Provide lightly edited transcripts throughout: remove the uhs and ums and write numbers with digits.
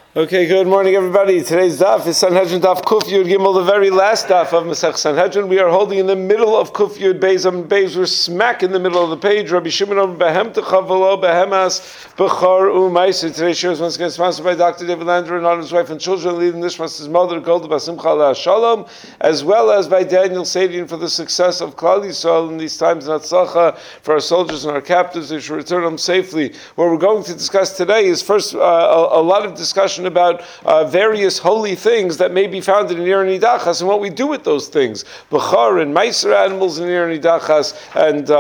Okay, good morning, everybody. Today's daf is Sanhedrin daf Kuf Yud Gimel, the very last daf of Masech Sanhedrin. We are holding in the middle of Kuf Yud Beis Am Beis. We're smack in the middle of the page. Rabbi Shimon Behem Techavalo Behemas Bechar U'Maiser. Today's show is once again sponsored by Dr. David Lander and on his wife and children, leading this his mother, Golda Basimcha Shalom, as well as by Daniel Sadian for the success of Klal Yisrael in these times in Hatzlacha for our soldiers and our captives. They should return them safely. What we're going to discuss today is first a lot of discussion about various holy things that may be found in Nir Nidachas and what we do with those things. Bechar and Meiser animals in Nir Nidachas, and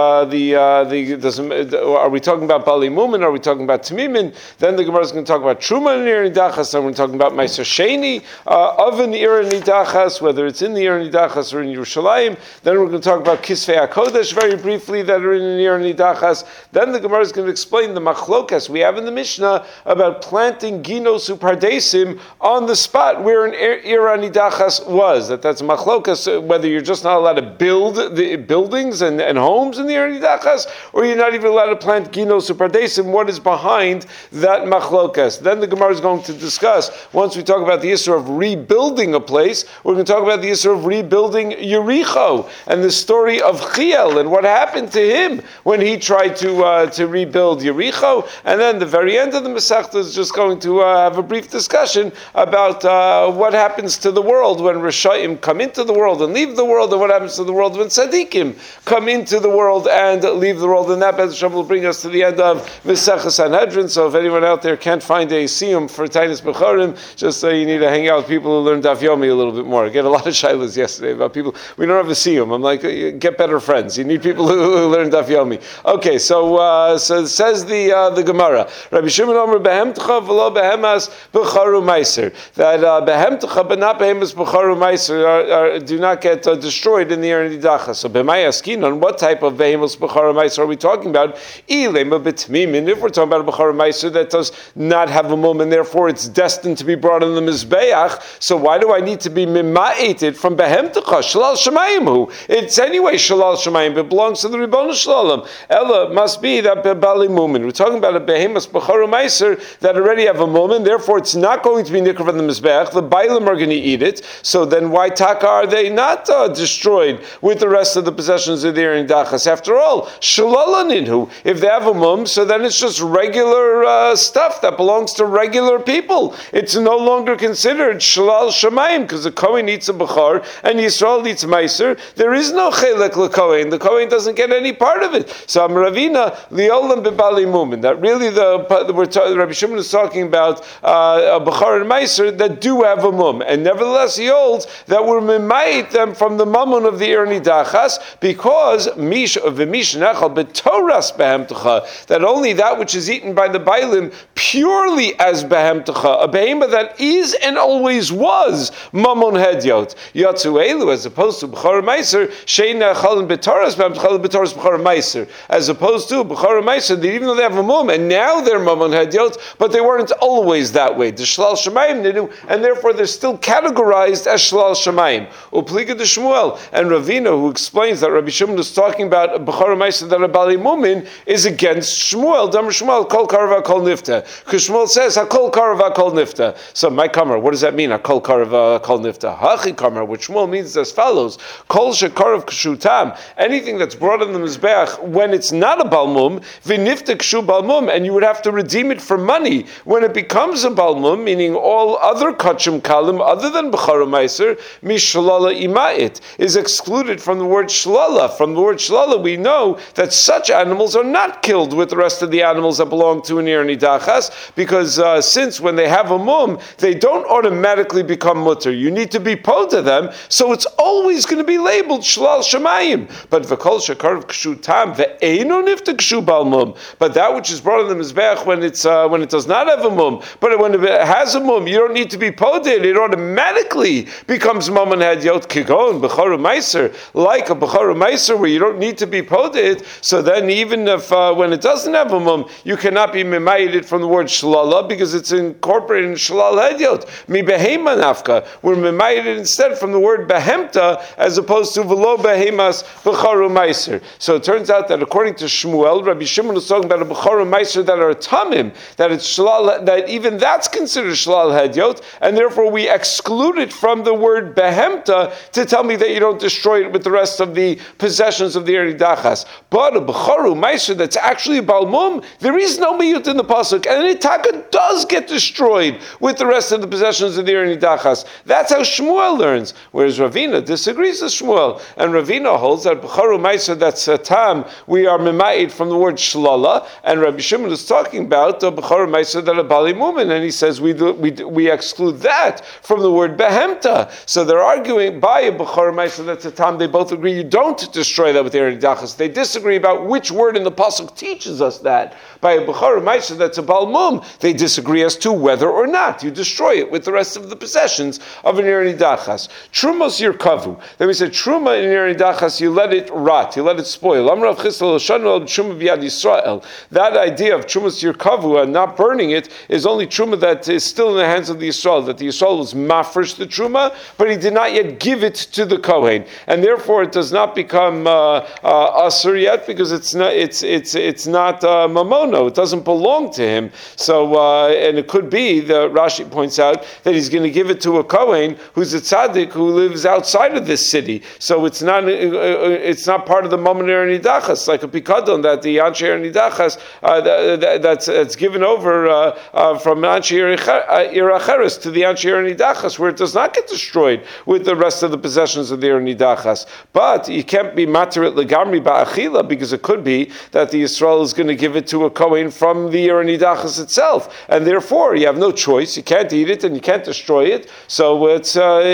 are we talking about Bali Mumin? Are we talking about Tamimin? Then the Gemara is going to talk about Truma in Nir Nidachas, and we're talking about Meiser Sheni of an Nir Nidachas, whether it's in the Nir Nidachas or in Yerushalayim. Then we're going to talk about Kisvei HaKodesh very briefly that are in Nir Nidachas. Then the Gemara is going to explain the machlokas we have in the Mishnah about planting Ginos Upardesim on the spot where an Ira Nidachas was. That's machlokas, whether you're just not allowed to build the buildings and homes in the Ira Nidachas, or you're not even allowed to plant Ginos Upardesim. What is behind that machlokas? Then the Gemara is going to discuss, once we talk about the issue of rebuilding a place, we're going to talk about the issue of rebuilding Yericho and the story of Chiel and what happened to him when he tried to rebuild Yericho. And then the very end of the Masechta is just going to have a brief discussion about what happens to the world when Rishayim come into the world and leave the world, and what happens to the world when Tzadikim come into the world and leave the world. And that Be'ez Hashem will bring us to the end of Masechah Sanhedrin. So if anyone out there can't find a siyum for Tainis Bechorim, just you need to hang out with people who learn Daf Yomi a little bit more. I get a lot of shilas yesterday about people, we don't have a siyum. I'm like, get better friends. You need people who learn Daf Yomi. Okay, so says the Gemara, Rabbi Shimon Omer Behem Tcha V'lo Behemas B'charu Meiser, that Behem Tcha but not Behemas B'charu Meiser do not get destroyed in the Yer Nidachas. So B'may Askin, on what type of Behemas B'charu Meiser are we talking about? Ilema B'tmimin, if we're talking about a B'charu Meiser that does not have a mum and therefore it's destined to be brought in the Mizbeach, so why do I need to be mima'ated from Behem Tcha? Shalal Shemayim hu. It's anyway Shalal Shemayim, it belongs to the Ribbon Shalom. Ella must be that Bali Mumin. We're talking about a Behemas B'charu Meiser that already have a mum and therefore it's not going to be nikr from the Mizbeach. The Bailim are going to eat it. So then why taka are they not destroyed with the rest of the possessions of the Yer Nidachas? After all, Shalala Ninhu. If they have a mum, so then it's just regular stuff that belongs to regular people. It's no longer considered Shalal Shemayim because the Kohen eats a Bechar and Yisrael eats Meiser. There is no Chelek LeKohen. The Kohen doesn't get any part of it. So Amravina Liolam Bebali Mumin. That really Rabbi Shimon is talking about a Bechar and Meiser that do have a mum, and nevertheless he holds that we're mimayit them from the mamun of the Yer Nidachas because mish nechal betoras behem techa, that only that which is eaten by the Bailim purely as behem techa, a behema that is and always was mamun hedyot yatzu elu, as opposed to Bechar Meiser shein nechal and betoras behem techa betoras Bechar Meiser, as opposed to Bechar Meiser that even though they have a mum and now they're mamun hedyot, but they weren't always that way. The Shalal Shemayim Nidu, and therefore they're still categorized as Shalal Shemayim. Upliga de Shmuel, and Ravina, who explains that Rabbi Shimon is talking about Bechar Meiser that a Bali Mumin is against Shmuel. Damar Shmuel, Kol Karava Kol Nifta. Because Shmuel says, HaKol Karava Kol Nifta. So, my Kamar, what does that mean? HaKol Karava Kol Nifta. Hachi Kamar, which Shmuel means as follows: Kol Shekarav Kshutam. Anything that's brought in the Mizbeach when it's not a Balmum, V'nifta Kshu Balmum, and you would have to redeem it for money. When it becomes a Balmum, meaning all other kachim kalim other than Bechar Meiser, mishlala ima'it, is excluded from the word shlala. From the word shlala, we know that such animals are not killed with the rest of the animals that belong to an Yer Nidachas, because since when they have a mum, they don't automatically become mutter. You need to be po to them, so it's always going to be labeled shlal shemayim. But v'kol shekarav kshu tam ve'eino nifta kshu bal mum. But that which is brought in the mizbeach when it does not have a mum, but when it has a mum, you don't need to be poded. It automatically becomes mum and hedyot kigon Bechar Meiser, like a Bechar Meiser where you don't need to be poded. So then, even if when it doesn't have a mum, you cannot be mimayed from the word shlala because it's incorporated in shlal hedyot. Mi behema nafka. We're mimayed instead from the word behemta as opposed to velo behemas Bechar Meiser. So it turns out that according to Shmuel, Rabbi Shimon was talking about a Bechar Meiser that are tamim, that it's shlal, that even that that's considered shlal hedyot, and therefore we exclude it from the word behemta to tell me that you don't destroy it with the rest of the possessions of the Eridachas. But a Bechoru Meiser that's actually a Balmum, there is no miyut in the pasuk, and the Taka does get destroyed with the rest of the possessions of the Eridachas. That's how Shmuel learns, whereas Ravina disagrees with Shmuel, and Ravina holds that Bechoru Meiser that's a tam, we are mema'id from the word shlala, and Rabbi Shimon is talking about the Bechoru Meiser that a Bali Mumin, and he says we exclude that from the word behemta. So they're arguing by a Bechoru Meiser that's a tam, they both agree you don't destroy that with Eridachas. They disagree about which word in the pasuk teaches us that. By a Bechoru Meiser that's a Balmum, they disagree as to whether or not you destroy it with the rest of the possessions of an Eridachas. Trumos Yirkavu. Then we said Truma in Eridachas, you let it rot, you let it spoil. That idea of Trumos Yirkavu and not burning it is only Truma that is still in the hands of the Yisrael, that the Yisrael was mafresh the Truma, but he did not yet give it to the Kohen, and therefore it does not become asur yet because it's not mamono. It doesn't belong to him. So and it could be the Rashi points out that he's going to give it to a Kohen who's a tzaddik who lives outside of this city. So it's not part of the Momener Nidachas, like a pikadon that the Anshe Nidachas that's given over from Anshe Iracheres to the Anshe Nidachas, where it does not get destroyed with the rest of the possessions of the Nidachas. But you can't be materit legamri ba'achila, because it could be that the Yisrael is going to give it to a Kohen from the Nidachas itself, and therefore you have no choice. You can't eat it and you can't destroy it. So it's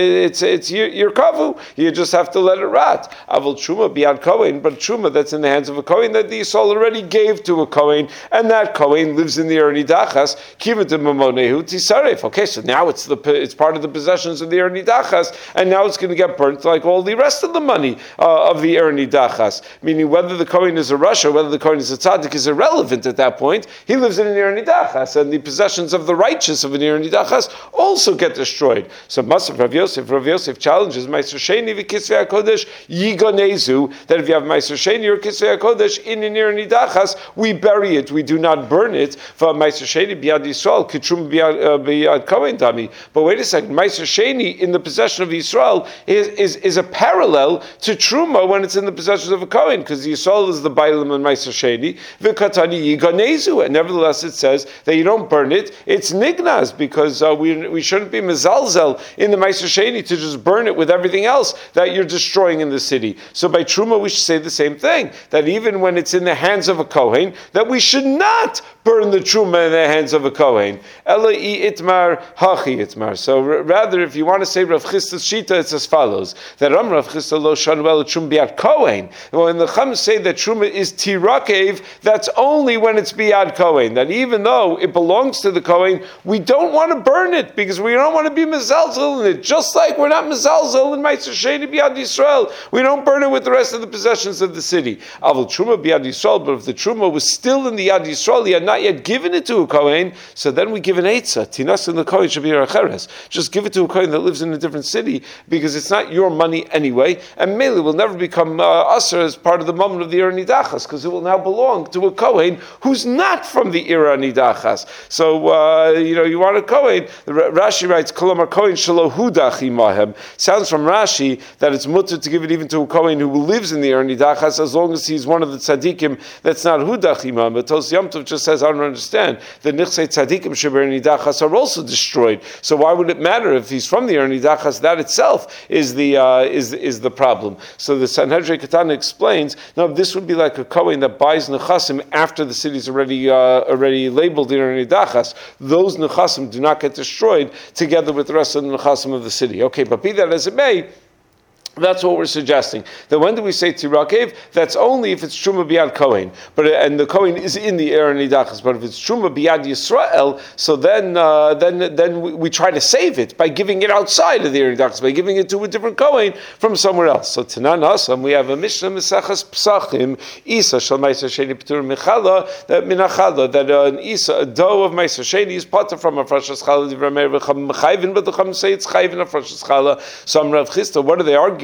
your kavu. You just have to let it rot. Avol truma biyad Kohen, but truma that's in the hands of a Kohen that the Yisrael already gave to a Kohen, and that Kohen lives in the Nidachas. Kivat mamonehu tisaref. Okay, so now it's part of the possessions of the Nidachas, and now it's going to get burnt like all the rest of the money of the Nidachas. Meaning whether the Kohen is a Rasha, whether the Kohen is a tzaddik is irrelevant at that point. He lives in an Nidachas, and the possessions of the righteous of an Nidachas also get destroyed. So Masav Rav Yosef challenges Meiser Sheni v'Kisvei HaKodesh Yiganezu, that if you have Meiser Sheni or Kisvei HaKodesh in an Nidachas, we bury it, we do not burn it. For Meiser Sheni biyad Yisrael, Kitrum biyad Kohen Tami. But wait a second, Meiser Sheni in the possession of Yisrael is a parallel to Truma when it's in the possession of a Kohen, because Yisrael is the Bailam and Meiser Sheni, v'Katani Yiganezu, and nevertheless it says that you don't burn it, it's Nignaz, because we shouldn't be mezalzel in the Meiser Sheni to just burn it with everything else that you're destroying in the city. So by Truma we should say the same thing, that even when it's in the hands of a Kohen, that we should not burn the Truma in the hands of a Kohen. Ela I itmar, hachi itmar. So rather, if you want to say Rav Chisda's Shita, it's as follows, that Rav Chisda lo shanuel Truma biad Kohen. When the Chum say that Truma is tirakev, that's only when it's biad Kohen. That even though it belongs to the Kohen, we don't want to burn it because we don't want to be mezalzel in it. Just like we're not mezalzel in Meiser Sheni biad Yisrael, we don't burn it with the rest of the possessions of the city. Avol Truma biad Yisrael, but if the Truma was still in the Yad Yisrael, he had not yet given it to a Kohen, so then we give an Eitzah. Tinas in the Kohen should be Racheres. Just give it to a Kohen that lives in a different city because it's not your money anyway, and Mele will never become Asr as part of the moment of the Ira Nidachas because it will now belong to a Kohen who's not from the Ira Nidachas. So, you want a Kohen. Rashi writes, Kolomar Kohen Shalo Hudach Imahem. Sounds from Rashi that it's mutter to give it even to a Kohen who lives in the Ira Nidachas as long as he's one of the tzaddikim that's not Hudach Imam. But Tos Yom Tov just says, I don't understand. The Nichsei tzaddikim Sheber Nidachas are also destroyed. So why would it matter if he's from the Ira Nidachas? That itself is the problem. So the Sanhedrin Katana explains, no, this would be like a Kohen that buys Nechasim after the city's already labeled in Nidachas. Those Nechasim do not get destroyed together with the rest of the Nechasim of the city. Okay, but be that as it may, that's what we're suggesting. That when do we say Tirakev? That's only if it's Truma Biyad Kohen. And the Kohen is in the Aaron Nidachas. But if it's Truma Biyad Yisrael, so then we try to save it by giving it outside of the Aaron Nidachas, by giving it to a different Kohen from somewhere else. So Tanan Hasam, we have a Mishnah Mesachas Psachim, Isa Shal Meiser Sheni P'tur Michala, that Minachala, that an Isa, a dough of Meiser Sheni is potter from a Frashas Chala, Divrei Meir V'cham Chayvin, but the Chum say it's Chayvin a Frashas Chala. Some Rav Chisda, what are they arguing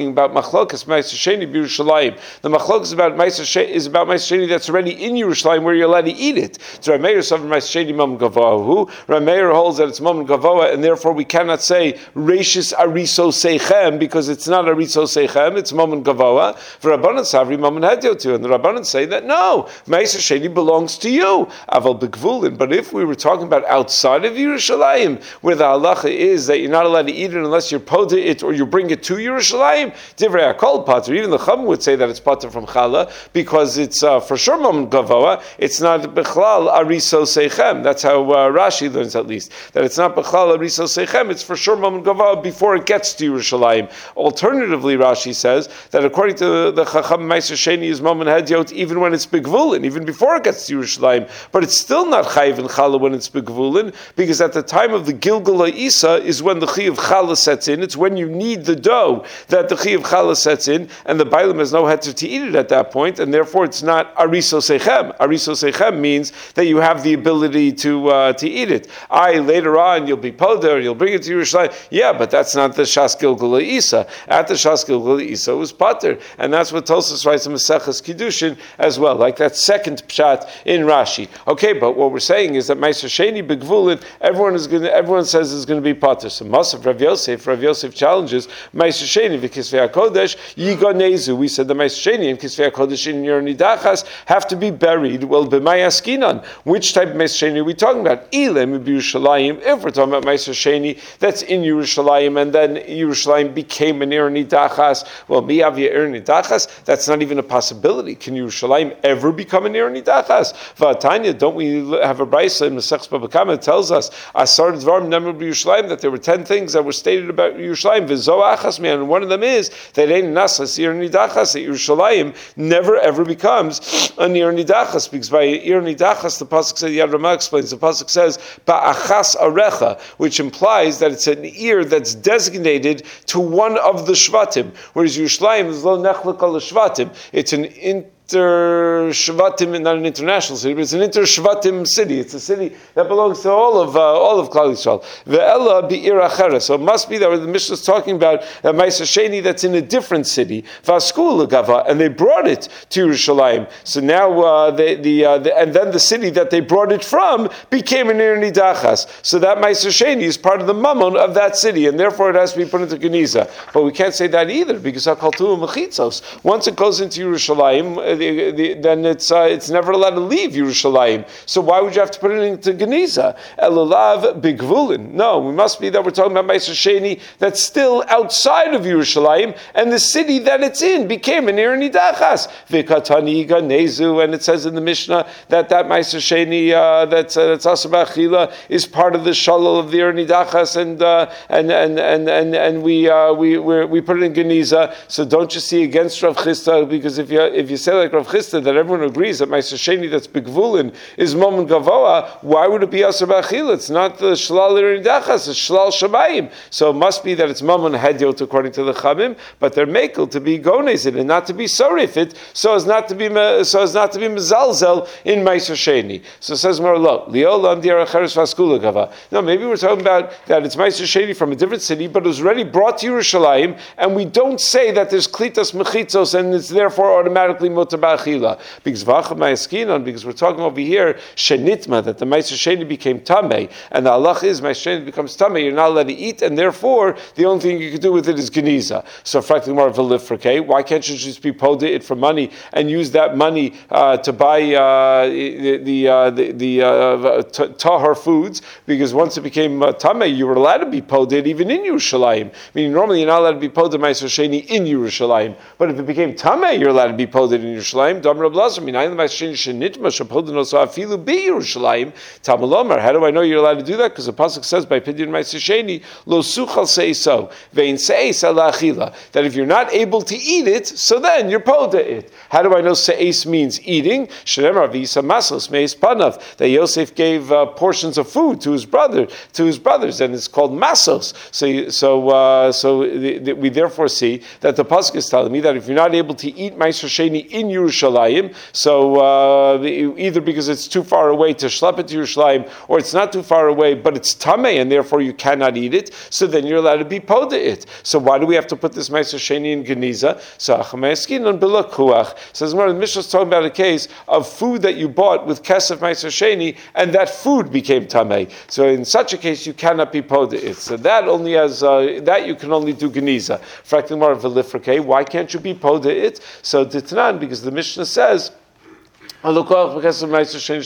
talking about machlokas Meiser Sheni b'Yerushalayim. The machlokas about Meiser Sheni that's already in Yerushalayim where you're allowed to eat it. So Rameir Sover Meiser Sheni Mammon Gavoa. Rameir holds that it's Mammon Gavoa, and therefore we cannot say Reishis Ariso Seichem because it's not Ariso Seichem, it's Mammon Gavoa. For Rabbanan Savri Mammon Hedyotu, and the Rabbanan say that no, Meiser Sheni belongs to you. Aval Begvulin. But if we were talking about outside of Yerushalayim, where the halacha is that you're not allowed to eat it unless you're poda it or you bring it to Yerushalayim, Divrei Hakol Pater. Even the Chum would say that it's pater from Chala because it's for sure Mammon Gavoa. It's not Bechlal Ariso Seichem. That's how Rashi learns at least, that it's not Bechlal Ariso Seichem. It's for sure Mammon Gavoa before it gets to Yerushalayim. Alternatively, Rashi says that according to the Chacham, Meiser Sheni is Mammon Hedyot even when it's Begvulin, even before it gets to Yerushalayim. But it's still not Chayiv in Chala when it's Begvulin, because at the time of the Gilgal Isa is when the Chi of Chala sets in. It's when you need the dough that the Chi of Chala sets in, and the Bailam has no heter to eat it at that point, and therefore it's not Ariso Seichem. Ariso Seichem means that you have the ability to eat it. Later on you'll be poder, you'll bring it to Yerushalayim. Yeah, but that's not the Shas Gilgal Isa. At the Shas Gilgal Isa was pater, and that's what Tosfos writes in Maseches Kiddushin as well, like that second pshat in Rashi. Okay, but what we're saying is that Meiser Sheni Begvulin, everyone says is going to be pater. So Masav Rav Yosef challenges Meiser Sheni v'Kisvei HaKodesh Yigonezu. We said the Meiser Sheni and Kisvei HaKodesh in Yer Nidachas have to be buried. Well, b'may askinan. Which type of Meiser Sheni are we talking about? Ilem b'Yerushalayim. If we're talking about Meiser Sheni that's in Yerushalayim and then Yerushalayim became an Yer Nidachas, well, mi'avya Yer Nidachas, that's not even a possibility. Can Yerushalayim ever become an Yer Nidachas? V'atanya, don't we have a brayso in Masechus Baba Kama that tells us Asar Dvarim Nemar b'Yerushalayim, that there were 10 things that were stated about Yerushalayim. V'zo achas man, and one of them is that ein nasas Yer Nidachas, that Yerushalayim never ever becomes an Yer Nidachas, because by Yer Nidachas the pasuk says, Yad Ramah explains, the pasuk says Ba'achas Arecha, which implies that it's an ear that's designated to one of the Shvatim, whereas Yerushalayim is lo nechlik al Shvatim. It's an inter-Shvatim, not an international city, but it's an inter-Shvatim city. It's a city that belongs to all of Klal Yisrael. Ve'ela bi'ir achera. So it must be that the Mishnah is talking about a Meiser Sheni that's in a different city. V'askul l'gava, and they brought it to Yerushalayim. So now and then the city that they brought it from became an Ir Nidachas. So that Meiser Sheni is part of the mammon of that city, and therefore it has to be put into Geniza. But we can't say that either, because Hakaltu Mechitzos. Once it goes into Yerushalayim, then it's never allowed to leave Yerushalayim. So why would you have to put it into Geniza? Elulav bigvulin. No, we must be that we're talking about Meiser Sheni that's still outside of Yerushalayim, and the city that it's in became an Ir Nidachas. V'katani ganezu, and it says in the Mishnah that Meiser Sheni that's Asaba Achila is part of the shalal of the Ir Nidachas, and we put it in Geniza. So don't you see against Rav Chisda, because if you say like Rav Chisda that everyone agrees that Meiser Sheni that's Begvulin is Mammon Gavoa, why would it be Asar B'Achila? It's not the Shlal Ir Nidachas, it's Shlal Shamayim. So it must be that it's Mammon Hedyot according to the Chamim, but they're makel to be gonezid and not to be sorifit, so as not to be mezalzel in Meiser Sheni. So it says more lo Liolam Diar Acheres Vaskula Gava. No, maybe we're talking about that it's Meiser Sheni from a different city, but it was already brought to Yerushalayim, and we don't say that there's Klitas Mechitzos and it's therefore automatically Mutar B'Achila. Because we're talking over here Shenitma, that the Meiser Sheni became Tameh, and the halach is Meiser Sheni becomes Tameh, you're not allowed to eat, and therefore the only thing you can do with it is Geniza. So frankly more of a lifrake. Why can't you just be poda it for money and use that money to buy tahar foods? Because once it became Tameh, you were allowed to be poda it even in Yerushalayim. Meaning normally you're not allowed to be poda Meiser Sheni in Yerushalayim, but if it became Tameh, you're allowed to be poda in Yerushalayim. How do I know you're allowed to do that? Because the pasuk says by Pidyon Meiser Sheni lo suchal seiso vein seis ala achila, that if you're not able to eat it, so then you're poda it. How do I know seis means eating? Shnemar v'isa masos meis panav, that Yosef gave portions of food to his brothers, and it's called masos. So we therefore see that the pasuk is telling me that if you're not able to eat Meiser Sheni in Yerushalayim, so either because it's too far away to schlep it to Yerushalayim, or it's not too far away, but it's tamei, and therefore you cannot eat it, so then you're allowed to be poda it. So why do we have to put this Meiser Sheni in Geniza? So Achamayaskin on Bilakuach says, the Mishnah is talking about a case of food that you bought with Kesef Meiser Sheni, and that food became tamei. So in such a case, you cannot be poda it. So that only has that you can only do Geniza. Why can't you be poda it? So Ditnan, because the Mishnah says, after all, if you're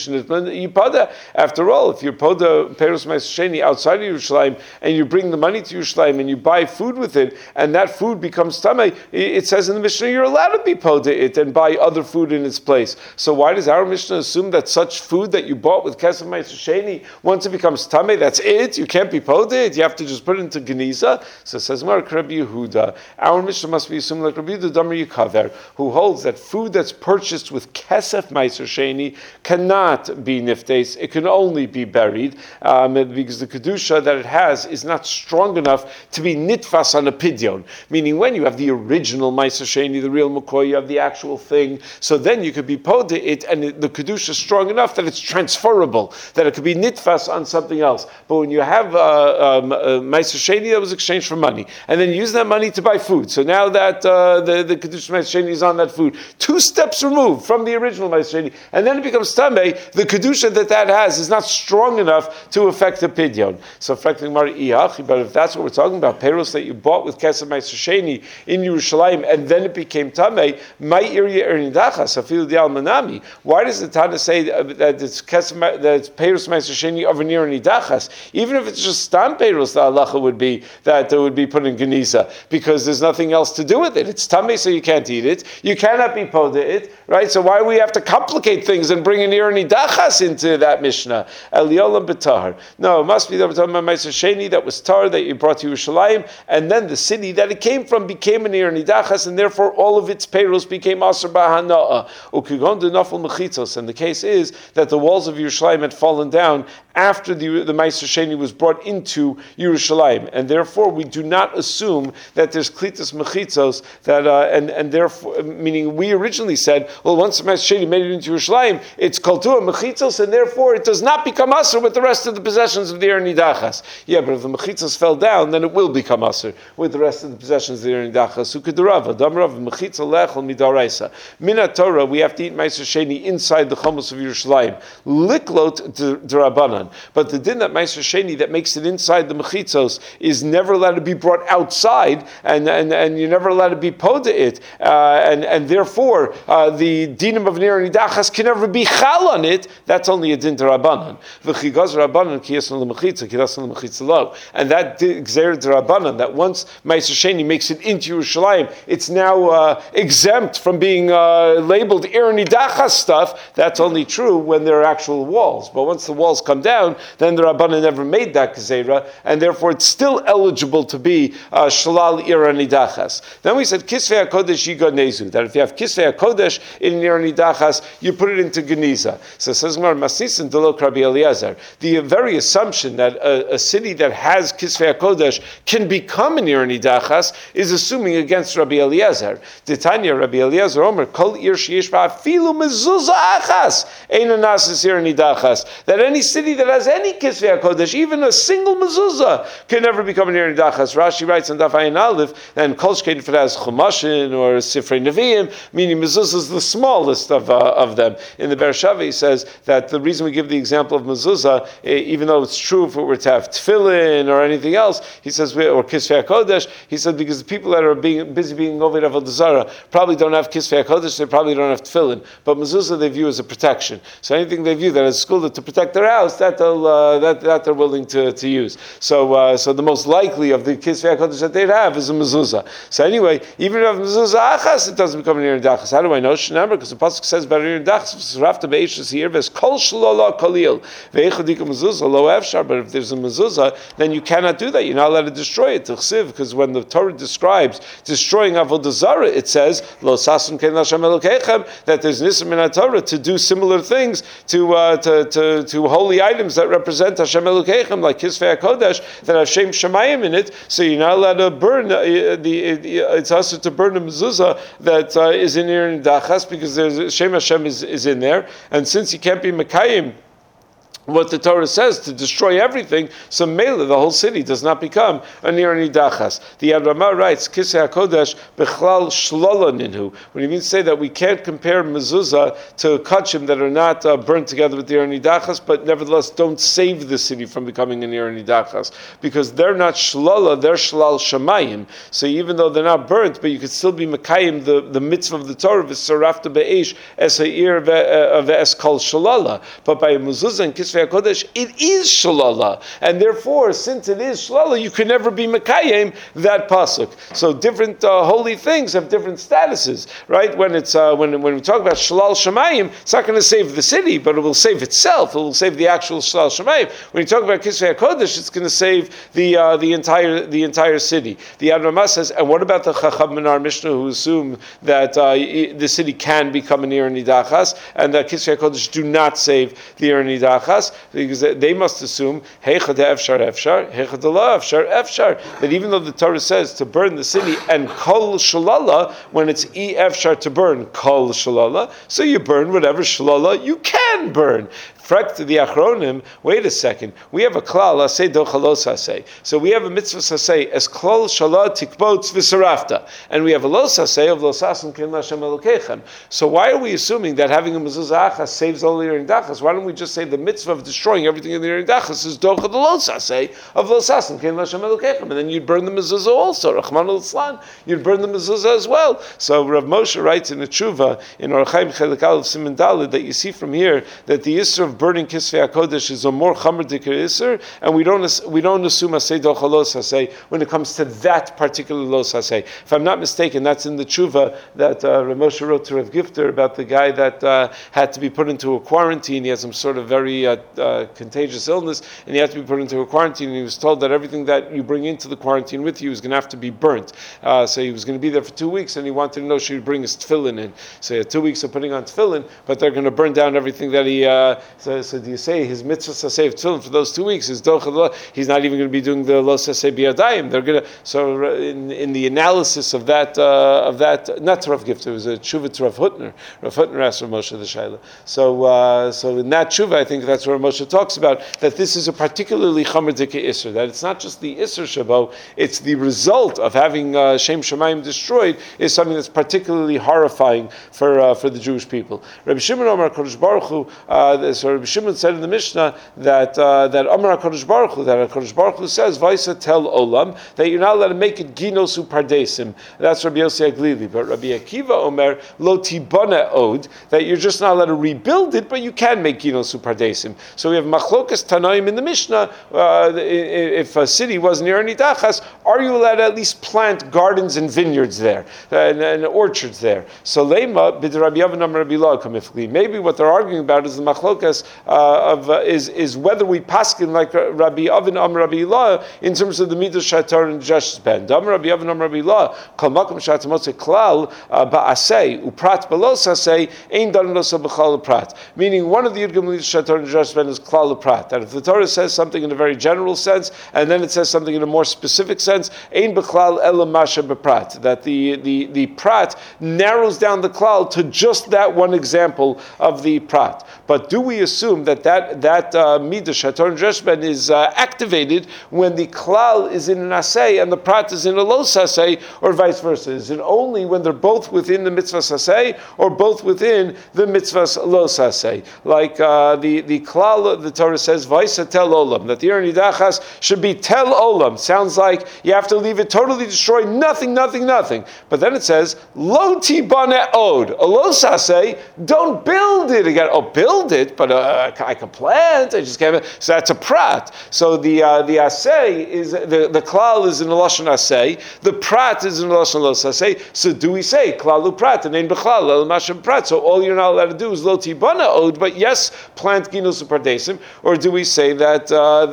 poda perus meiser sheni outside of Yerushalayim and you bring the money to Yerushalayim and you buy food with it, and that food becomes tamei, it says in the Mishnah you're allowed to be poda it and buy other food in its place. So why does our Mishnah assume that such food that you bought with kesef meiser sheni, once it becomes tamei, that's it? You can't be poda it. You have to just put it into geniza. So it says Mark Rabbi Yehuda. Our Mishnah must be assumed like Rabbi Yehuda Damar Yikaver, who holds that food that's purchased with kesef meiser Sheni cannot be niftes. It can only be buried because the kedusha that it has is not strong enough to be nitfas on a pidyon. Meaning, when you have the original meiser sheni, the real McCoy, you have the actual thing. So then you could be poda it, and the kedusha is strong enough that it's transferable, that it could be nitfas on something else. But when you have meiser sheni that was exchanged for money, and then you use that money to buy food, so now that the kedusha meiser sheni is on that food, 2 steps removed from the original meiser sheni, and then it becomes tamei, the kedusha that has is not strong enough to affect the pidyon. So, but if that's what we're talking about, peros that you bought with kesef meiser sheni in Yerushalayim, and then it became tamei, my area ernidachas afilu dial manami. Why does the Tana say that it's peros meiser sheni of an ernidachas? Even if it's just stam peros, the halacha would be that it would be put in geniza, because there's nothing else to do with it. It's tamei, so you can't eat it. You cannot be poda it, right? So why do we have to complicate things and bring an irani dachas into that Mishnah? Eliolam b'tar. No, it must be that we're talking about Meiser Sheni that was tar that you brought to Yerushalayim, and then the city that it came from became an irani dachas, and therefore all of its payros became aser b'hana'ah. Ukigon de nafel mechitzos. And the case is that the walls of Yerushalayim had fallen down after the Meiser Sheni was brought into Yerushalayim, and therefore we do not assume that there's klitas mechitzos that and therefore, meaning we originally said, well, once the Meiser Sheni made it into Yerushalayim, it's kultua mechitzos, and therefore it does not become aser with the rest of the possessions of the Erni Dachas. Yeah, but if the mechitzos fell down, then it will become aser with the rest of the possessions of the Erni Dachas. Sukedarava, damrav mechitza lechel midaraisa. Mina Torah, we have to eat Meiser Sheni inside the chomos of Yerushalayim. Liklot derabanan. But the din that Meiser Sheni that makes it inside the mechitzos is never allowed to be brought outside, and you're never allowed to be poda it, and therefore the dinim of Nirani Dachas can never be chal on it. That's only a din derabanan. V'chigaz rabbanan kiyasan l'mechitza kiyasan l'mechitza lo. And that gzer derabanan, that once Meiser Sheni makes it into Yerushalayim, it's now exempt from being labeled Irani Dachas stuff. That's only true when there are actual walls. But once the walls come down, then the Rabbanan never made that gezerah, and therefore it's still eligible to be shalal irani dachas. Then we said kisvei hakodesh yiga nezu, that if you have kisvei hakodesh in irani dachas, you put it into geniza. So it says Masnisin delok Rabbi Eliezer. The very assumption that a city that has kisvei hakodesh can become an irani dachas is assuming against Rabbi Eliezer. Titania Rabbi Eliezer Omer kol ir sheyesh ba afilu mezuzah achas ein anasis irani dachas, that any city that has any kisvei hakodesh, even a single mezuzah, can never become an irani dachas. Rashi writes on Daf Ayin Aleph, and kol shkein if it has chumashin or sifrei neviim, meaning mezuzah is the smallest of them. In the Bereshava he says that the reason we give the example of mezuzah, even though it's true if it were to have tefillin or anything else, he says, or kisvei hakodesh, he said because the people that are busy being over Avodah Zarah probably don't have kisvei hakodesh, they probably don't have tefillin, but mezuzah they view as a protection. So anything they view that is school to protect their house, that they're willing to use. So the most likely of the kisvei hakodesh that they'd have is a mezuzah. So anyway, even if mezuzah achas, it doesn't become an irani dachas. How do I know? Shnamar, because the pasuk says about ir nidachas v'sarafta be'esh here v'es kol shalala kalil ve'echadika mezuzah lo efshar. But if there's a mezuzah, then you cannot do that. You're not allowed to destroy it. Because when the Torah describes destroying avodah zarah, it says lo sasun ken Hashem elokechem, that there's nisim in Torah to do similar things to holy items that represent Hashem elokechem, like kisvei hakodesh that have shem shemayim in it. So you're not allowed to burn it's also to burn a mezuzah that is in Ir Nidachas, because there's Shem Hashem is in there, and since you can't be Mekayim what the Torah says to destroy everything, so Mela, the whole city, does not become a Nir Nidachas. The Yad Ramah writes, Kisei HaKodesh Bechlal Shlola Ninhu. When he means to say that we can't compare mezuzah to kachim that are not burnt together with the Nir Nidachas, but nevertheless don't save the city from becoming a Nir Nidachas, because they're not Shlola, they're Shlal Shamayim. So even though they're not burnt, but you could still be Mekayim, the mitzvah of the Torah, V'sarafta Be'esh Es Ha'ir Ve'es Kol Shalala. But by mezuzah and Kisei HaKodesh, it is shalala, and therefore, since it is shalala, you can never be mekayim that pasuk. So different holy things have different statuses, right? When it's when we talk about shalal shemayim, it's not going to save the city, but it will save itself. It will save the actual shalal shemayim. When you talk about kisvei hakodesh, it's going to save the entire city. The Yad Ramah says, and what about the Chacham in our Mishnah who assume that the city can become an Ir Nidachas, and that kisvei hakodesh do not save the Ir Nidachas? Because they must assume that even though the Torah says to burn the city and kol shalala, when it's efshar to burn kol shalala, so you burn whatever shalala you can burn. Frek to the Achronim, wait a second, we have a klal, aseh dochalos aseh. So we have a mitzvah aseh, as klal shallah tikbots v'sarafta. And we have a los aseh of los asim ken Hashem elokechem. So why are we assuming that having a mezuzah achas saves all the Ir Nidachas? Why don't we just say the mitzvah of destroying everything in the Ir Nidachas is docha the los aseh of los asim ken Hashem elokechem? And then you'd burn the mezuzah also, Rachman al-Islan, you'd burn the mezuzah as well. So Rav Moshe writes in a tshuva, in Orach Chaim Chelik Aleph Siman Daled, that you see from here that the Yisr of burning Kisvei HaKodesh is a more Chamer Dikar Isser, and we don't assume Aseh Docha Los Haseh when it comes to that particular Los Haseh. If I'm not mistaken, that's in the tshuva that Rav Moshe wrote to Rav Gifter about the guy that had to be put into a quarantine. He had some sort of very contagious illness, and he had to be put into a quarantine, and he was told that everything that you bring into the quarantine with you is going to have to be burnt. So he was going to be there for 2 weeks, and he wanted to know should he bring his tefillin in. So he had 2 weeks of putting on tefillin, but they're going to burn down everything that he... So do you say his mitzvah saseh tefillin for those 2 weeks is docha? He's not even going to be doing the lo saseh biyadayim. They're going to... So in the analysis of that not to Rav Gifter, it was a tshuva to Rav Hutner. Rav Hutner asked Rav Moshe the Shaila. So in that tshuva, I think that's where Moshe talks about that this is a particularly chamer dika isser, that it's not just the isser shabo, it's the result of having Shem Shemayim destroyed is something that's particularly horrifying for the Jewish people. Rabbi Shimon Amar Kodesh Baruch Hu, so Rabbi Shimon said in the Mishnah that Amar Kodesh Baruch Hu, that Kodesh Baruch Hu says Vaisa tel olam, that you're not allowed to make it ginos upardesim. That's Rabbi Yossi Aglili. But Rabbi Akiva Omer lo tibana od, that you're just not allowed to rebuild it, but you can make ginos upardesim. So we have machlokas tanaim in the Mishnah. If a city was near Nidachas, are you allowed to at least plant gardens and vineyards there and orchards there? So lema bid Rabbi Yavan Rabbi Lah kamifli. Maybe what they're arguing about is the machlokas is whether we paskin like Rabbi Yavan Rabbi Lah in terms of the midah shatar and just bend. Rabbi Yavan Rabbi Lah kol makom shatamotze klal ba'asei uprat belos asei ein dan losa b'chal prat. Meaning one of the yudgim midah shatar and just bend is klal prat. That if the Torah says something in a very general sense and then it says something in a more specific sense, ein b'chlal elam masha b'prat. That the prat narrows down the klal to just that one example of the prat. But do we assume that midah shatar and just bend is activated when the klal is in an asay and the prat is in a los asay, or vice versa? Is it only when they're both within the mitzvah asay or both within the mitzvah los asay? Like the klal, the Torah says vaisa tel olam, that the Ir Nidachas should be tel olam. Sounds like you have to leave it totally destroyed, nothing. But then it says lo tibane od, a los asay, don't build it again. Oh, build it, but I can plant. I just can't. So that's a prat. So the asay is the klal is in the lashon asay. The prat is in the lashon lo asay. So do we say klalu prat and ein bechlal el mashim prat? So all you're not allowed to do is lo tibana od, but yes, plant ginus upardesim. Or do we say that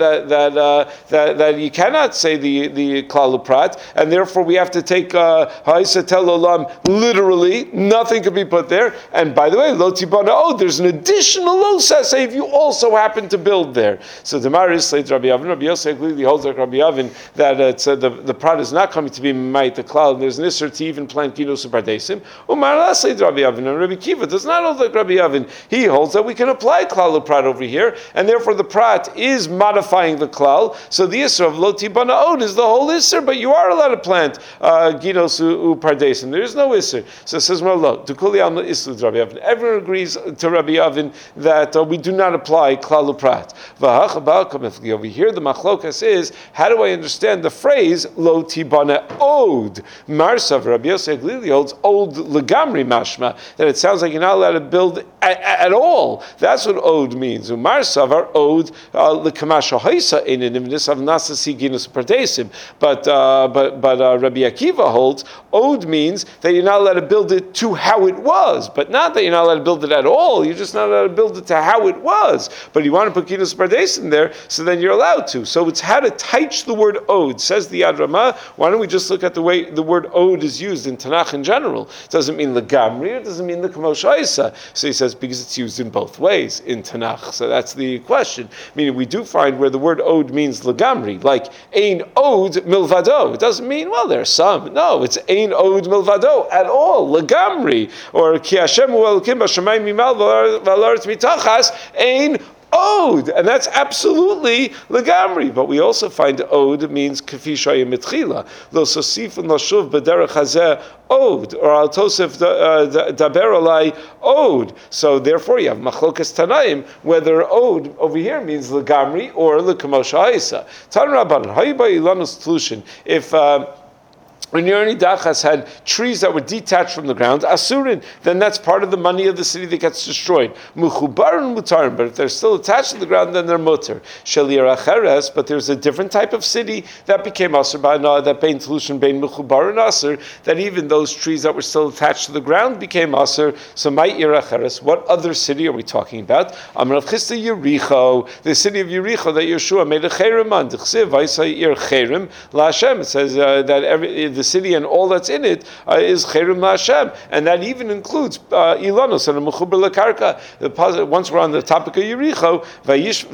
you cannot say the klalu prat, and therefore we have to take ha'isa tel olam literally? Nothing could be put there. And by the way, lo tibana od, there's an additional lo asay if you also happen to build there. So the Mar is Rabbi Avin. Rabbi Yosef clearly holds like Rabbi Avin that the prat is not coming to be might the cloud. There's an issur to even plant ginus upardesim. Umar la said Rabbi Avin, and Rabbi Kiva does not hold like Rabbi Avin. He holds that we can apply klal prat over here, and therefore the prat is modifying the klal. So the issur of lo tibana od is the whole issur, but you are allowed to plant ginus upardesim. There is no issur. So it says lo tukuli al islu Rabbi Avin. Everyone agrees to Rabbi Avin that we do not apply klal prat. Over here, the machlokas is, how do I understand the phrase lo tibana od? Marsav Rabbi Yosef Glili holds od legamri mashma, that it sounds like you're not allowed to build at all. That's what od means. Marsav are od lekamash haisa in an imnis of nasasi ginus pardesim. But Rabbi Akiva holds od means that you're not allowed to build it to how it was, but not that you're not allowed to build it at all. You're just not allowed to build it to how it was. But you want to put ginus pardesim there, so then you're allowed to. So it's how to teach the word od. Says the Yad Ramah, why don't we just look at the way the word od is used in Tanakh in general? It doesn't mean legamri, it doesn't mean the kamosh haisa. So he says, because it's used in both ways in Tanakh. So that's the question. Meaning we do find where the word od means legamri, like ein od milvado. It doesn't mean, well, there's some. No, it's ein od milvado at all, legamri. Or ki Hashem hu elokim b'shamayim mimal v'alaretz mitachas ein od, and that's absolutely legamri. But we also find od means kafi shayim mitchila lo sosif and lo shuv b'derech hazeh od, or al tosef daber alai od. So therefore you have machlokas tanaim whether od over here means legamri or lekamosh ha'isa. Tan Rabbanan hayiba ilanus tlushin. If when Yerni Dachas had trees that were detached from the ground, Asurin, then that's part of the money of the city that gets destroyed. Muchubaran mutarin, but if they're still attached to the ground, then they're mutar. Shelir acheres, but there's a different type of city that became asur by that bein tlushin bein muchubaran asur, that even those trees that were still attached to the ground became asur. So my ir acheres, what other city are we talking about? Amrav Chista Yericho, the city of Yericho that Yeshua made a cherem on. D'chsiv v'isay ir cherem la Hashem. It says that the city and all that's in it is Cherem LaHashem, and that even includes Ilanos and Mechuber LeKarka. Once we're on the topic of Yericho, Vayash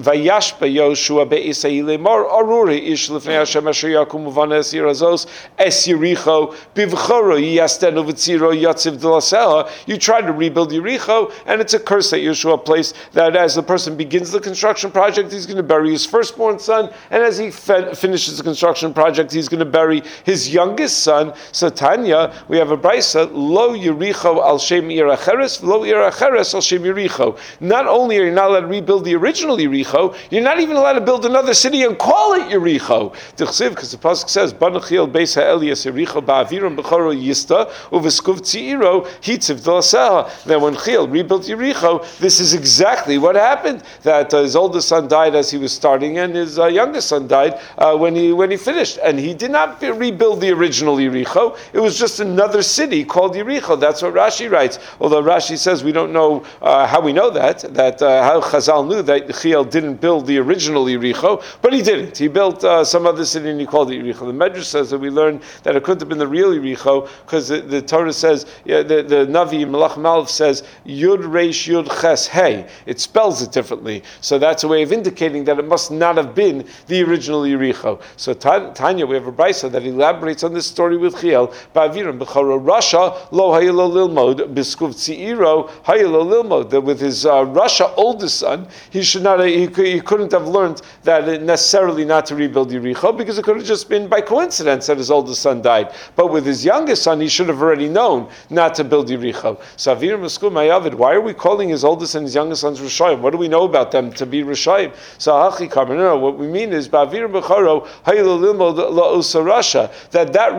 Yoshua be'isai lemor aruri ish lefnei Hashem asher yakum uvan es yirazos es Yericho bivchoro yastenu v'tziro yatziv d'laseha. You try to rebuild Yericho, and it's a curse that Yeshua placed that as the person begins the construction project, he's going to bury his firstborn son, and as he finishes the construction project, he's going to bury his youngest son. So Tanya, we have a brisa, lo Yericho al shem ir acheres, lo ir acheres al shem Yericho. Not only are you not allowed to rebuild the original Yericho, you're not even allowed to build another city and call it Yericho. D'chsiv, because the pasuk says, Banachil beis ha'elias Yericho ba'aviram b'choro yista uveskuv tziro hitziv d'laseha. Then when Chil rebuilt Yericho, this is exactly what happened. That his oldest son died as he was starting, and his youngest son died when he finished. And he did not rebuild the original Yericho. It was just another city called Yericho. That's what Rashi writes. Although Rashi says we don't know how we know that how Chazal knew that Chil didn't build the original Yericho, but he didn't. He built some other city and he called it Yericho. The Medrash says that we learn that it couldn't have been the real Yericho because the Torah says, the Navi Melach Malv says Yud Reish Yud Ches Hey. It spells it differently. So that's a way of indicating that it must not have been the original Yericho. So Tanya, we have a brisa that elaborates on this story with Chil. Ba'aviram b'charo Rasha lo hayelo lilmod b'skuv tziro hayelo lilmod. That with his Rasha oldest son, he should not. He couldn't have learned that necessarily not to rebuild Yericho because it could have just been by coincidence that his oldest son died. But with his youngest son, he should have already known not to build Yericho. So Aviram b'skuv ma'avid. Why are we calling his oldest and his youngest sons Rishayim? What do we know about them to be Rishayim? So Hachi Kamar. No, what we mean is Ba'aviram b'charo hayelo lilmod la'osa Rasha. That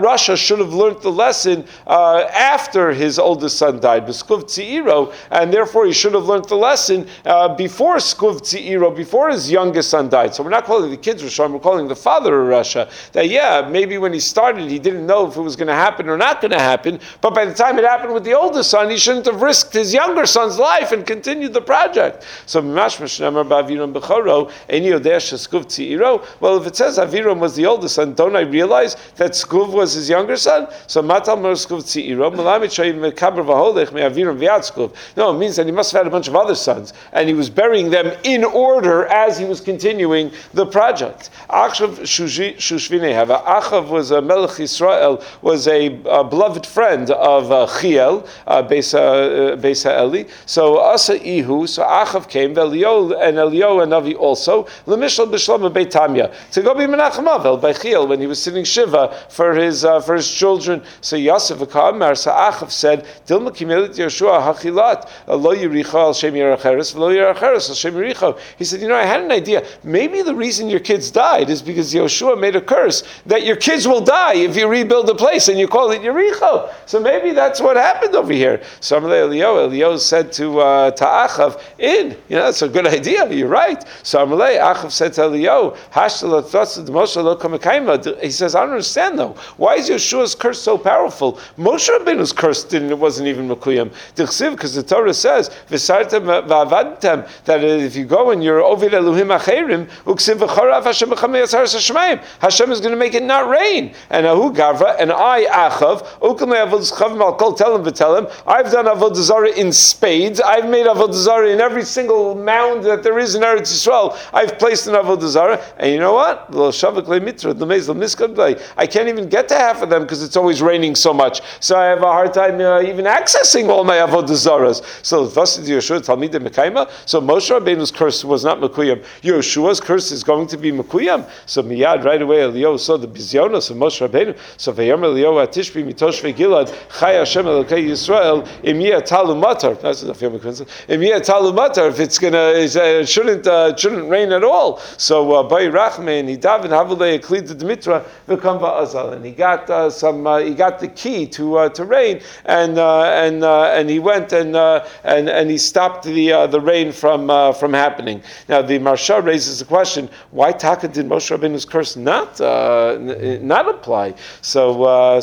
Rasha should have learned the lesson after his oldest son died, B'Skuv Tziro, and therefore he should have learned the lesson before Skuv Tziro, before his youngest son died. So we're not calling the kids Rishon, we're calling the father Rasha. That maybe when he started, he didn't know if it was going to happen or not going to happen, but by the time it happened with the oldest son, he shouldn't have risked his younger son's life and continued the project. So well, if it says Aviram was the oldest son, don't I realize that Skuv was his younger son? So Matal Mer Skuv Tziro, no, it means that he must have had a bunch of other sons, and he was burying them in order as he was continuing the project. Achav was a Melech Yisrael, was a beloved friend of Chiel, Beis Eli. So Asa Ihu, so Achav came, Elio and Navi also, Lemishal B'Shlomo Beit Tamya, to go be Menachem Avel by Chiel when he was sitting Shiva for his children. So Yosef Akamar, so Achav said, Dilma Kimelit Yeshua Hachilat, Lo Yericha al Shem Yeracheres, Lo Yeracheres al Shem Yericho. He said, I had an idea. Maybe the reason your kids died is because Yeshua made a curse that your kids will die if you rebuild the place and you call it Yericho. So maybe that's what happened over here. So Elio said to Achav, that's a good idea, you're right. So Achav said to Elio, he says, I don't understand though. Why is Yeshua's curse so powerful? Moshe Rabbeinu's curse wasn't even Mekuyam. Because the Torah says, that if you go and you're Ovid Elohim Acherim, Hashem is going to make it not rain. And Ahu Gavra, and I, Achav, tell him, I've done Avodah Zarah in spades. I've made Avodah Zarah in every single mound that there is in Eretz Yisrael. I've placed an Avodah Zarah. And you know what? I can't even get to half of them because it's always raining so much. So I have a hard time even accessing all my Avodah Zarahs. So Moshe Rabbeinu's curse was not Mekuyam. Yeshua's curse is going to be Mekuyam. So Miyad, right away, Elio saw the bizyonos of Moshe Rabbeinu. So Vayom Elio Atishbi Mitoshve Gilad Chai Hashem Elokei Yisrael Imiyah Talu Matar. That's enough Imiyah Talu Matar. If it's gonna, it shouldn't rain at all. So Bay Rachme and he davened Havulei Eklid Dmitra V'Kam Va'azal, and he got he got the key to rain, and he went and he stopped the rain from happening. Now the Marsha raises the question: why Taka did Moshe Rabbeinu's curse not apply? So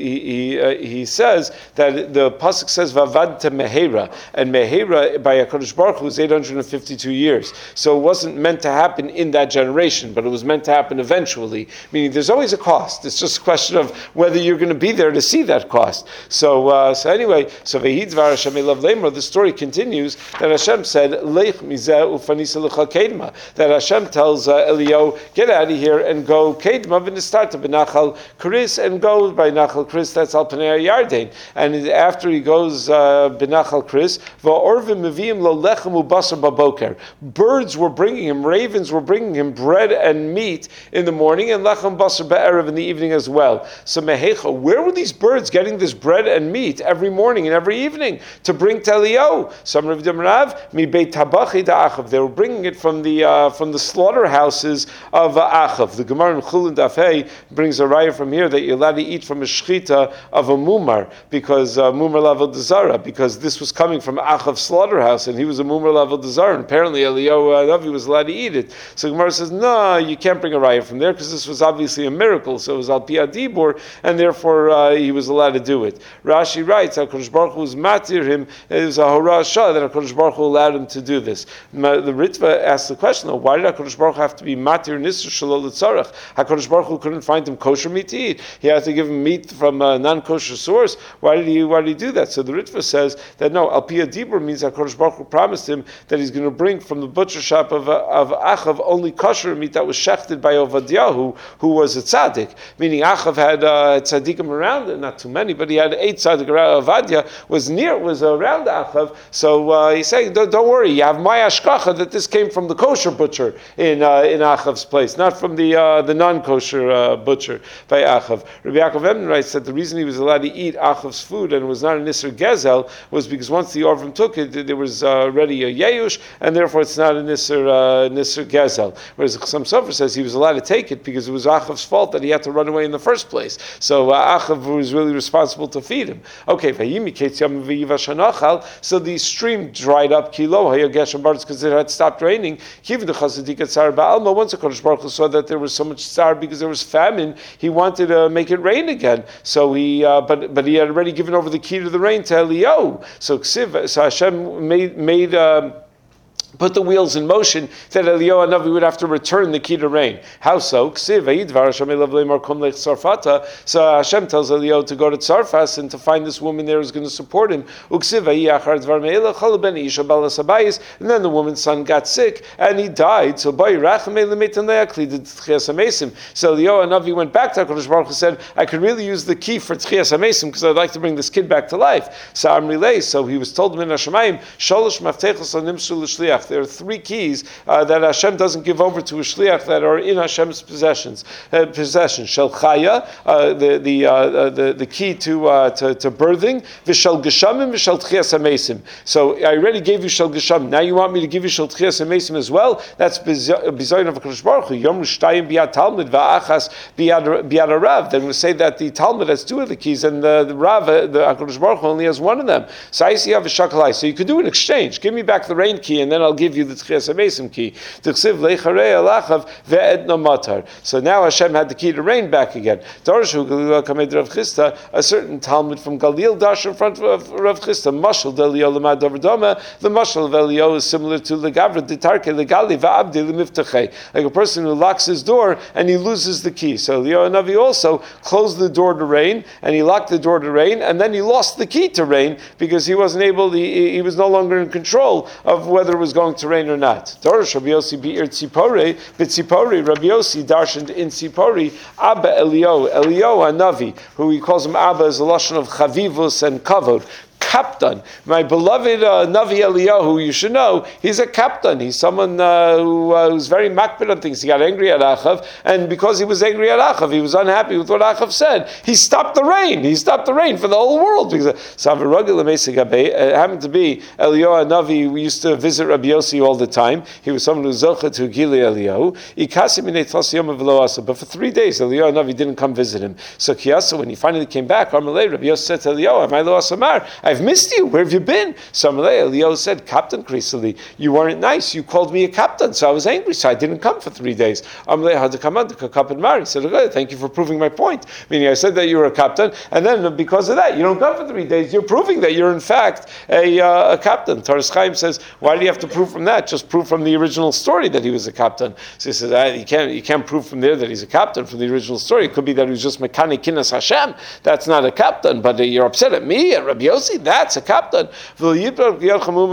he says that the pasuk says Vavadta Mehera, and Mehera by HaKadosh Baruch Hu was 852 years. So it wasn't meant to happen in that generation, but it was meant to happen eventually. Meaning, there's always a cost. It's just a question of whether you're going to be there to see that cost. So anyway, Vehid Dvar Hashem Elav Leimer. The story continues that Hashem said Leich Mizeh Ufanisa Lecha Kedma. That Hashem tells Elio, get out of here and go Kedma v'nistarta b'Nachal Kris, and go by Nachal Kris. That's Al Panei Yarden. And after he goes b'Nachal Kris, va'orvim meviim lo lechem u'basar baboker. Birds were bringing him, ravens were bringing him bread and meat in the morning, and lechem basar be'erev in the evening as well. So mehecha, where were these birds getting this bread and meat every morning and every evening to bring to Elio? Some Rav Rav mi beit tabachi da'achav. They were bringing it from the slaughterhouses of Achav. The Gemara in Chulin Daf Hey brings a raya from here that you're allowed to eat from a shechita of a mumar, because mumar l'avodah zarah, because this was coming from Achav's slaughterhouse, and he was a mumar l'avodah zarah, and apparently Elio Navi was allowed to eat it. So Gemara says, no, you can't bring a raya from there, because this was obviously a miracle, so it was al pi adibur, and therefore he was allowed to do it. Rashi writes, HaKadosh Baruch Hu was matir him, it was a horah shah that HaKadosh Baruch Hu allowed him to do this. The Ritva asks the question, though, why did HaKadosh Baruch Hu have to be matir nisr shalol l'tzarech? HaKadosh Baruch Hu couldn't find him kosher meat to eat. He had to give him meat from a non-kosher source. Why did he do that? So the Ritva says that no, al pi adibur means HaKadosh Baruch Hu promised him that he's going to bring from the butcher shop of Achav only kosher meat that was shechted by Ovadiyahu, who was a tzaddik. Meaning Achav had tzaddikim around, not too many, but he had 8 tzaddik around. Ovadia was around Achav. So he's saying, don't worry, you have my ashkacha that this came from the kosher butcher in Achav's place, not from the non-kosher butcher by Achav. Rabbi Yaakov Emden writes that the reason he was allowed to eat Achav's food and it was not a Nisr Gezel was because once the Orvim took it, there was already a Yeush, and therefore it's not a Nisr Gezel. Whereas some Sofer says he was allowed to take it because it was Achav's fault that he had to run away in the first first place. So Achav was really responsible to feed him. Okay, so the stream dried up, because it had stopped raining. Once the Kodesh Baruch Hu saw that there was so much tsar because there was famine, he wanted to make it rain again. So he, but he had already given over the key to the rain to Eliyahu. So Hashem made put the wheels in motion that Eliyahu Hanavi would have to return the key to rain. How so? So Hashem tells Eliyahu to go to Tzarfas and to find this woman there who's going to support him. And then the woman's son got sick and he died. So Eliyahu Hanavi went back to HaKadosh Baruch Hu and said, I could really use the key for Tchias HaMesim because I'd like to bring this kid back to life. So he was told in Hashemayim, Sholosh Maftechos Nimsu L'Shliach. There are three keys that Hashem doesn't give over to a shliach that are in Hashem's possession. Shel Chaya, the key to birthing. V'shel Geshamim, v'shel Tchias HaMesim. So I already gave you Shel Geshamim. Now you want me to give you Shel Tchias HaMesim as well? That's Bizayin of HaKadosh Baruch Hu. Yom Shtayim Biyad Talmud va'achas Biyad Rav. Then we say that the Talmud has two of the keys and the Rav, the HaKadosh Baruch Hu, only has one of them. So I see you have a shakalai. So you could do an exchange. Give me back the rain key and then I'll give you the Tchias HaMesim key. So now Hashem had the key to rain back again. A certain Talmud from Galil Dash in front of Rav Chisda. Mashal Eliyahu Lamad Davar Doma. The Mashal of Eliyahu is similar to Legavra Ditarke Legali Va'abdi Lemiftachei. Like a person who locks his door and he loses the key. So Eliyahu Hanavi also closed the door to rain and he locked the door to rain and then he lost the key to rain because he wasn't able. He was no longer in control of whether it was going to rain or not. Darash Rabbi Yossi Be'ir Tzipori, B'Tzipori, Rabbi Yossi darshaned in Tzipori, Abba Eliyahu Hanavi, who he calls him Abba, is a lashon of chavivus and kavod. Captain, my beloved Navi Eliyahu, you should know, he's a captain. He's someone who's very makpid on things. He got angry at Achav, and because he was angry at Achav, he was unhappy with what Achav said. He stopped the rain. He stopped the rain for the whole world. Because it happened to be Eliyahu Navi. We used to visit Rabbi Yossi all the time. He was someone who zocha to Gili Eliyahu. But for 3 days, Eliyahu Navi didn't come visit him. So Kiyasa, when he finally came back, Rabbi Yossi said to Eliyahu, "Am I lo asamar? I've missed you. Where have you been?" So Eliyahu said, "Captain Krisali, you weren't nice. You called me a captain, so I was angry, so I didn't come for 3 days." Amalei had to come on to Kakap and Mari. He said, "Okay, thank you for proving my point." Meaning, I said that you were a captain, and then because of that, you don't come for 3 days. You're proving that you're in fact a captain. Taras Chaim says, "Why do you have to prove from that? Just prove from the original story that he was a captain." So he says, "You can't prove from there that he's a captain from the original story. It could be that he was just mechanic kinas Hashem. That's not a captain. But you're upset at me, at Rabbi Yossi. That's a captain." So he said, as long as the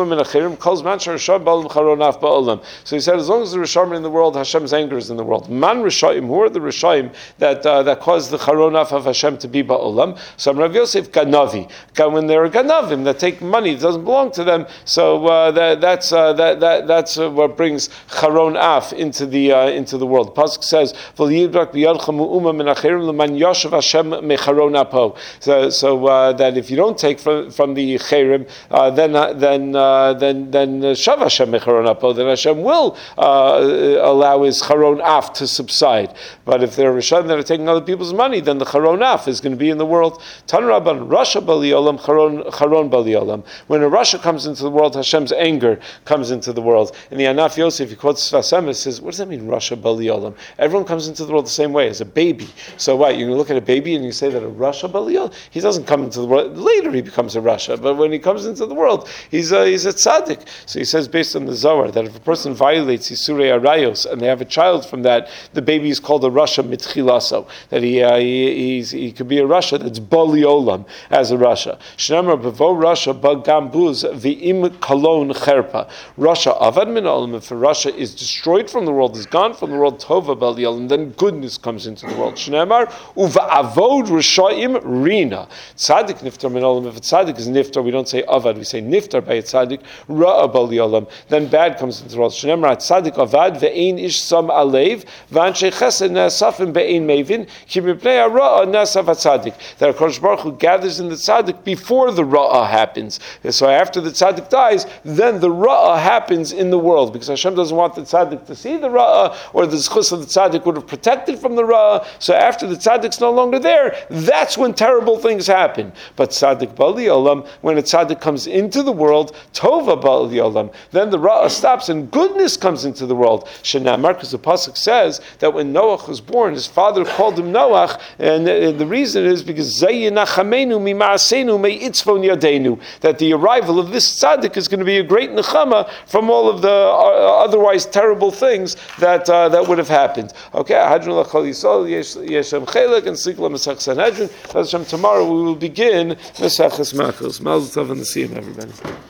Rishonim in the world, Hashem's anger is in the world. Man Rishonim, who are the Rishonim that caused the Charonaf of Hashem to be Ba'olam? So Rav Yosef Ganavi. When there are Ganavim that take money that doesn't belong to them, so that's what brings Charon Af into the world. The Pasuk says, so that if you don't take from the Cherim, then Shav Hashem Mecharon Apo, then Hashem will allow his Charon Af to subside. But if there are Rishon that are taking other people's money, then the Charon Af is going to be in the world. Tan Rabban, Rasha Bali Olam, Charon Bali Olam. When a Rasha comes into the world, Hashem's anger comes into the world. In the Anaf Yosef, he quotes Sfasem, says, what does that mean, Rasha Bali Olam? Everyone comes into the world the same way, as a baby. So what, you look at a baby and you say that a Rasha Bali Olam? He doesn't come into the world, later he becomes a Rasha, but when he comes into the world, he's a tzaddik. So he says, based on the Zohar, that if a person violates Isurei Arayos and they have a child from that, the baby is called a Rasha mitchilaso. That he could be a Rasha that's Bali Olam as a Rasha. Shnamar bevo Rasha bagambuz v'im kalon cherpa. Rasha avad min olam. If a Rasha is destroyed from the world, is gone from the world, tova Bali Olam, then goodness comes into the world. Shnamar uva avod Rashaim rina. Tzaddik niftar min olam. If a tzaddik tzaddik is niftar, we don't say avad, we say niftar by a tzaddik, ra'a bali olam, then bad comes into the world. Shnemar tzaddik avad ve'ein ish sam alev, v'anshei chesed ne'asafim be'ein mevin, ki mipnei ha'ra'a ne'asav ha'tzaddik. That HaKadosh Baruch Hu gathers in the tzaddik before the ra'a happens. So after the tzaddik dies, then the ra'a happens in the world, because Hashem doesn't want the tzaddik to see the ra'a, or the zchus of the tzaddik would have protected from the ra'a. So after the tzaddik's no longer there, that's when terrible things happen. But tzaddik bali olam, when a tzaddik comes into the world, tova bali olam, then the ra'a stops and goodness comes into the world. Shenamar, because the pasuk says that when Noach was born, his father called him Noach, and the reason is because zayinachamenu mima'asenu me'itzvon yadeinu, that the arrival of this tzaddik is going to be a great nechama from all of the otherwise terrible things that would have happened. Okay, Hadron Lachal Yisrael, Yeshem Chelek, and Sikla Mesach Sanhedrin. Tomorrow we will begin Mesachas Makos. Mazel Tov and the Siyum, everybody.